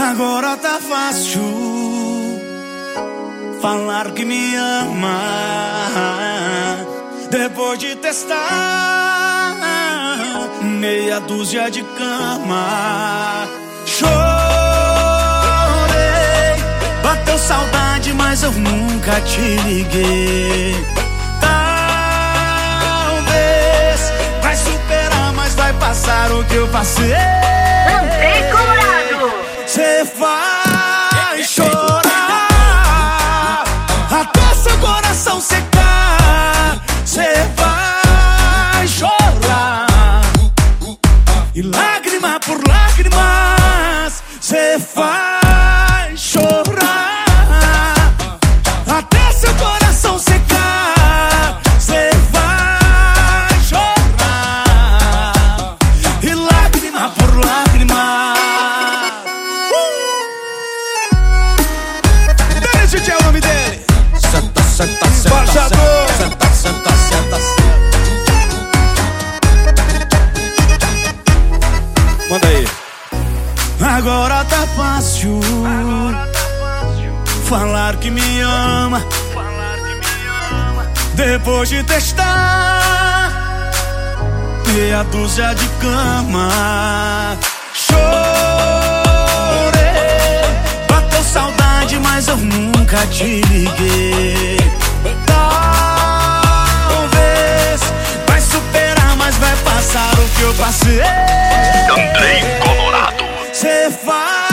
Agora tá fácil falar que me ama, depois de testar meia dúzia de cama. Chorei, bateu saudade, mas eu nunca te liguei. Talvez vai superar, mas vai passar o que eu passei. Andrei Colorado. Cê vai chorar até seu coração secar. Cê vai chorar e lágrima por lágrimas. Cê vai chorar até seu coração secar. Cê vai chorar e lágrima por lágrima. Esse é o nome dele. Senta, senta, senta, Embaixador. senta, senta, senta, senta. Manda aí. Agora tá fácil falar que me ama, depois de testar meia dúzia de cama. Chorei, bateu saudade, mas eu nunca te liguei. Talvez vai superar, mas vai passar o que eu passei. Andrei Colorado. Cê faz